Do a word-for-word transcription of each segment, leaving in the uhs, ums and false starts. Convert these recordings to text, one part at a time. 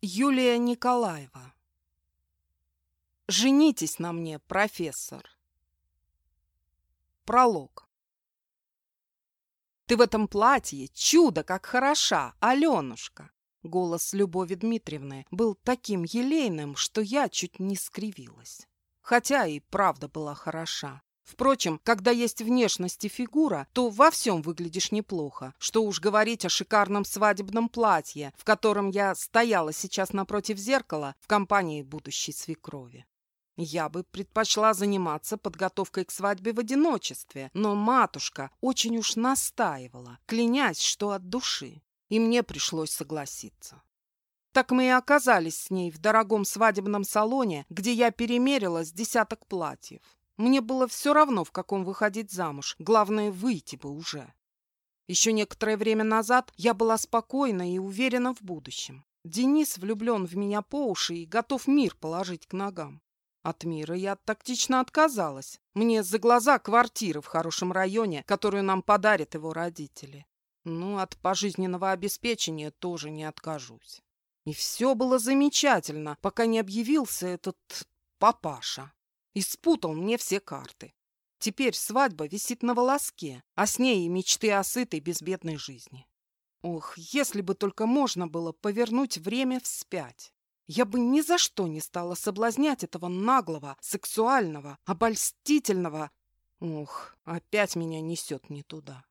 Юлия Николаева. Женитесь на мне, профессор. Пролог. Ты в этом платье чудо, как хороша, Аленушка. Голос Любови Дмитриевны был таким елейным, что я чуть не скривилась. Хотя и правда была хороша. Впрочем, когда есть внешность и фигура, то во всем выглядишь неплохо. Что уж говорить о шикарном свадебном платье, в котором я стояла сейчас напротив зеркала в компании будущей свекрови. Я бы предпочла заниматься подготовкой к свадьбе в одиночестве, но матушка очень уж настаивала, клянясь, что от души, и мне пришлось согласиться. Так мы и оказались с ней в дорогом свадебном салоне, где я перемерила с десяток платьев. Мне было все равно, в каком выходить замуж, главное, выйти бы уже. Еще некоторое время назад я была спокойна и уверена в будущем. Денис влюблен в меня по уши и готов мир положить к ногам. От мира я тактично отказалась. Мне за глаза квартиры в хорошем районе, которую нам подарят его родители. Ну, от пожизненного обеспечения тоже не откажусь. И все было замечательно, пока не объявился этот папаша. И спутал мне все карты. Теперь свадьба висит на волоске, а с ней и мечты о сытой безбедной жизни. Ох, если бы только можно было повернуть время вспять. Я бы ни за что не стала соблазнять этого наглого, сексуального, обольстительного. Ох, опять меня несет не туда.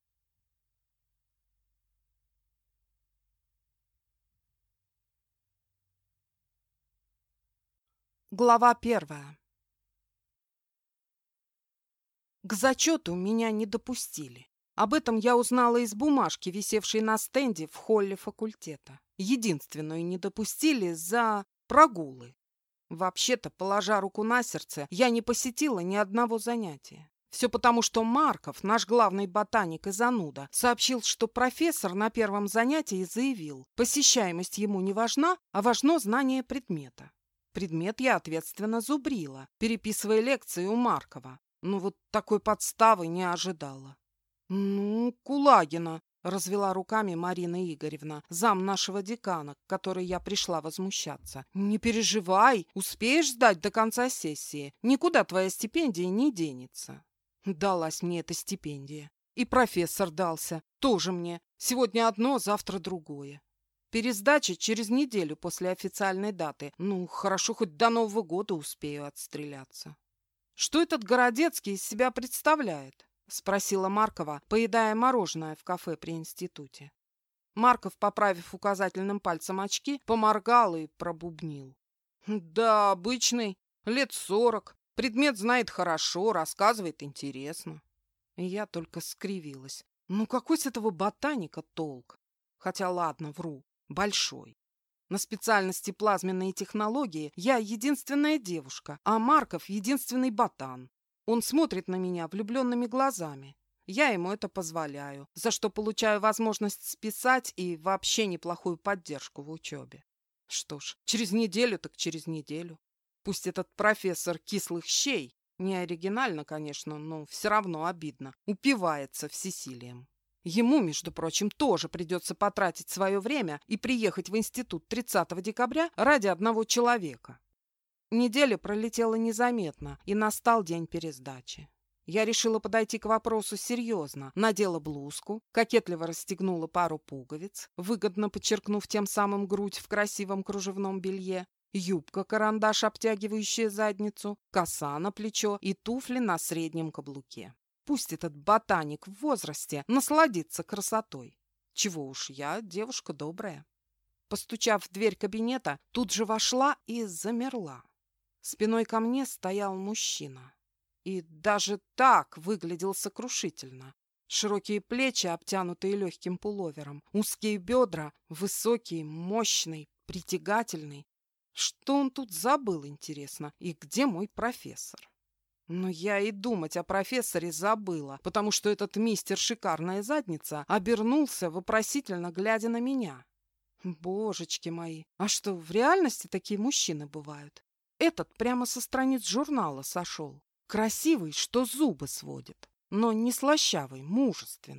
Глава первая. К зачету меня не допустили. Об этом я узнала из бумажки, висевшей на стенде в холле факультета. Единственную не допустили за прогулы. Вообще-то, положа руку на сердце, я не посетила ни одного занятия. Все потому, что Марков, наш главный ботаник и зануда, сообщил, что профессор на первом занятии заявил, посещаемость ему не важна, а важно знание предмета. Предмет я ответственно зубрила, переписывая лекции у Маркова. Но вот такой подставы не ожидала. «Ну, Кулагина», — развела руками Марина Игоревна, зам нашего декана, к которой я пришла возмущаться. «Не переживай, успеешь сдать до конца сессии. Никуда твоя стипендия не денется». Далась мне эта стипендия. И профессор дался. Тоже мне. Сегодня одно, завтра другое. Пересдача через неделю после официальной даты. Ну, хорошо, хоть до Нового года успею отстреляться. «Что этот Городецкий из себя представляет?» — спросила Маркова, поедая мороженое в кафе при институте. Марков, поправив указательным пальцем очки, поморгал и пробубнил. «Да, обычный, лет сорок. Предмет знает хорошо, рассказывает интересно». И я только скривилась. Ну какой с этого ботаника толк? Хотя ладно, вру, большой. На специальности плазменные технологии я единственная девушка, а Марков единственный ботан. Он смотрит на меня влюбленными глазами. Я ему это позволяю, за что получаю возможность списать и вообще неплохую поддержку в учебе. Что ж, через неделю так через неделю. Пусть этот профессор кислых щей, не оригинально, конечно, но все равно обидно, упивается всесилием. Ему, между прочим, тоже придется потратить свое время и приехать в институт тридцатого декабря ради одного человека. Неделя пролетела незаметно, и настал день пересдачи. Я решила подойти к вопросу серьезно, надела блузку, кокетливо расстегнула пару пуговиц, выгодно подчеркнув тем самым грудь в красивом кружевном белье, юбка-карандаш, обтягивающая задницу, коса на плечо и туфли на среднем каблуке. Пусть этот ботаник в возрасте насладится красотой. Чего уж я, девушка добрая. Постучав в дверь кабинета, тут же вошла и замерла. Спиной ко мне стоял мужчина. И даже так выглядел сокрушительно. Широкие плечи, обтянутые легким пуловером, узкие бедра, высокий, мощный, притягательный. Что он тут забыл, интересно, и где мой профессор? Но я и думать о профессоре забыла, потому что этот мистер Шикарная Задница обернулся, вопросительно глядя на меня. Божечки мои, а что, в реальности такие мужчины бывают? Этот прямо со страниц журнала сошел. Красивый, что зубы сводит, но не слащавый, мужественный.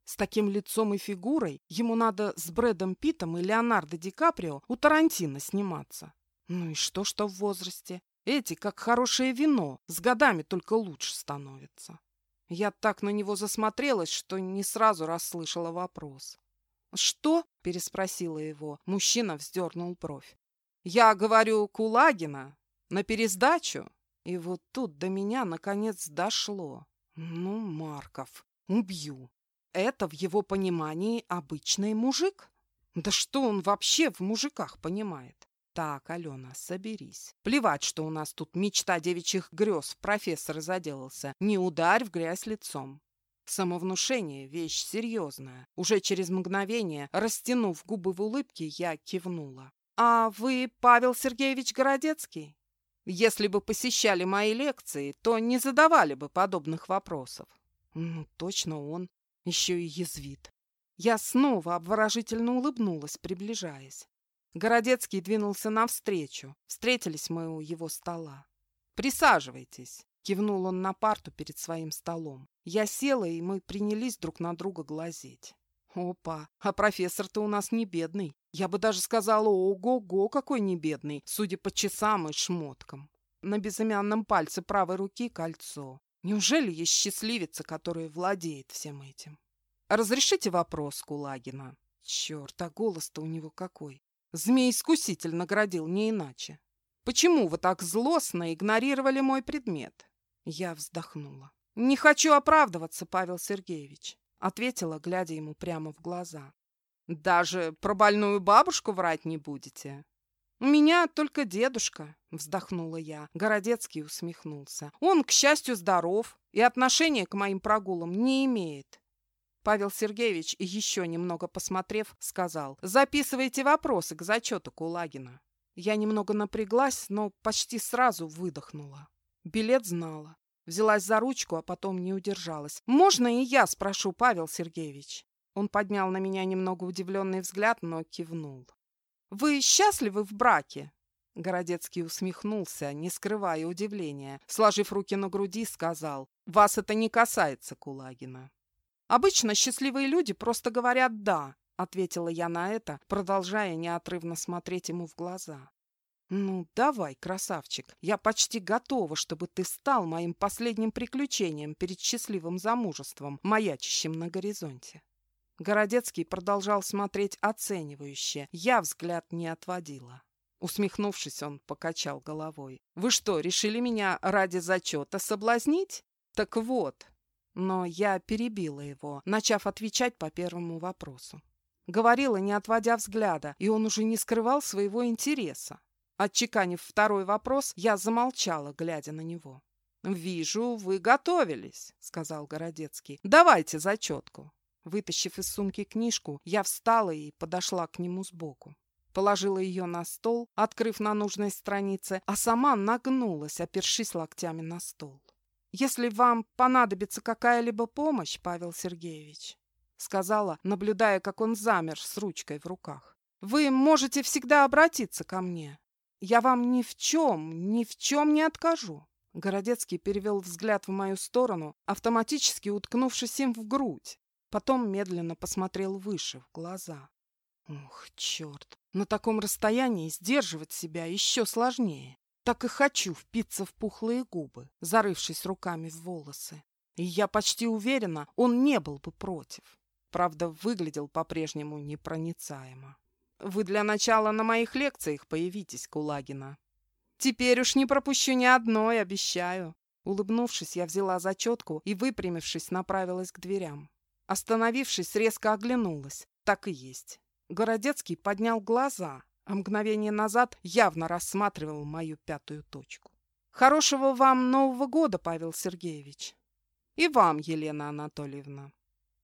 С таким лицом и фигурой ему надо с Брэдом Питтом и Леонардо Ди Каприо у Тарантино сниматься. Ну и что, что в возрасте? Эти, как хорошее вино, с годами только лучше становятся. Я так на него засмотрелась, что не сразу расслышала вопрос. «Что?» – переспросила его. Мужчина вздернул бровь. «Я говорю, Кулагина, на пересдачу?» И вот тут до меня наконец дошло. Ну, Марков, убью. Это в его понимании обычный мужик? Да что он вообще в мужиках понимает? Так, Алена, соберись. Плевать, что у нас тут мечта девичьих грез в профессора заделался. Не ударь в грязь лицом. Самовнушение – вещь серьезная. Уже через мгновение, растянув губы в улыбке, я кивнула. «А вы Павел Сергеевич Городецкий? Если бы посещали мои лекции, то не задавали бы подобных вопросов». Ну, точно он. Еще и язвит. Я снова обворожительно улыбнулась, приближаясь. Городецкий двинулся навстречу. Встретились мы у его стола. «Присаживайтесь», — кивнул он на парту перед своим столом. Я села, и мы принялись друг на друга глазеть. Опа, а профессор-то у нас не бедный. Я бы даже сказала, ого-го, какой не бедный, судя по часам и шмоткам. На безымянном пальце правой руки кольцо. Неужели есть счастливица, которая владеет всем этим? «Разрешите вопрос, Кулагина?» Черт, а голос-то у него какой. Змей-искуситель наградил не иначе. «Почему вы так злостно игнорировали мой предмет?» Я вздохнула. «Не хочу оправдываться, Павел Сергеевич», — ответила, глядя ему прямо в глаза. «Даже про больную бабушку врать не будете?» «У меня только дедушка», — вздохнула я. Городецкий усмехнулся. «Он, к счастью, здоров и отношения к моим прогулам не имеет». Павел Сергеевич, еще немного посмотрев, сказал: «Записывайте вопросы к зачету Кулагина». Я немного напряглась, но почти сразу выдохнула. Билет знала. Взялась за ручку, а потом не удержалась. «Можно и я спрошу, Павел Сергеевич?» Он поднял на меня немного удивленный взгляд, но кивнул. «Вы счастливы в браке?» Городецкий усмехнулся, не скрывая удивления. Сложив руки на груди, сказал: «Вас это не касается, Кулагина». «Обычно счастливые люди просто говорят «да», — ответила я на это, продолжая неотрывно смотреть ему в глаза. «Ну, давай, красавчик, я почти готова, чтобы ты стал моим последним приключением перед счастливым замужеством, маячащим на горизонте». Городецкий продолжал смотреть оценивающе. Я взгляд не отводила. Усмехнувшись, он покачал головой. «Вы что, решили меня ради зачета соблазнить? Так вот». Но я перебила его, начав отвечать по первому вопросу. Говорила, не отводя взгляда, и он уже не скрывал своего интереса. Отчеканив второй вопрос, я замолчала, глядя на него. «Вижу, вы готовились», — сказал Городецкий. «Давайте зачетку». Вытащив из сумки книжку, я встала и подошла к нему сбоку. Положила ее на стол, открыв на нужной странице, а сама нагнулась, опершись локтями на стол. «Если вам понадобится какая-либо помощь, Павел Сергеевич», — сказала, наблюдая, как он замер с ручкой в руках, — «вы можете всегда обратиться ко мне. Я вам ни в чем, ни в чем не откажу». Городецкий перевел взгляд в мою сторону, автоматически уткнувшись им в грудь. Потом медленно посмотрел выше, в глаза. Ух, черт, на таком расстоянии сдерживать себя еще сложнее. Так и хочу впиться в пухлые губы, зарывшись руками в волосы. И я почти уверена, он не был бы против. Правда, выглядел по-прежнему непроницаемо. «Вы для начала на моих лекциях появитесь, Кулагина». «Теперь уж не пропущу ни одной, обещаю». Улыбнувшись, я взяла зачетку и, выпрямившись, направилась к дверям. Остановившись, резко оглянулась. Так и есть. Городецкий поднял глаза, а мгновение назад явно рассматривал мою пятую точку. «Хорошего вам Нового года, Павел Сергеевич!» «И вам, Елена Анатольевна!»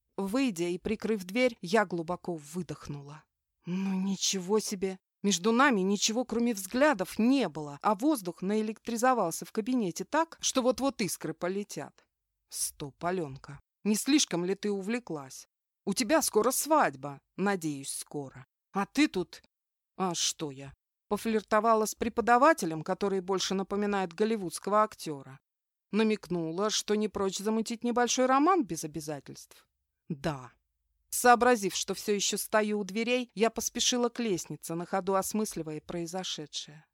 Выйдя и прикрыв дверь, я глубоко выдохнула. «Ну ничего себе! Между нами ничего, кроме взглядов, не было, а воздух наэлектризовался в кабинете так, что вот-вот искры полетят. Стоп, Аленка, не слишком ли ты увлеклась? У тебя скоро свадьба, надеюсь, скоро. А ты тут... А что я? Пофлиртовала с преподавателем, который больше напоминает голливудского актера. Намекнула, что не прочь замутить небольшой роман без обязательств. Да, Сообразив, что все еще стою у дверей, я поспешила к лестнице, на ходу осмысливая произошедшее.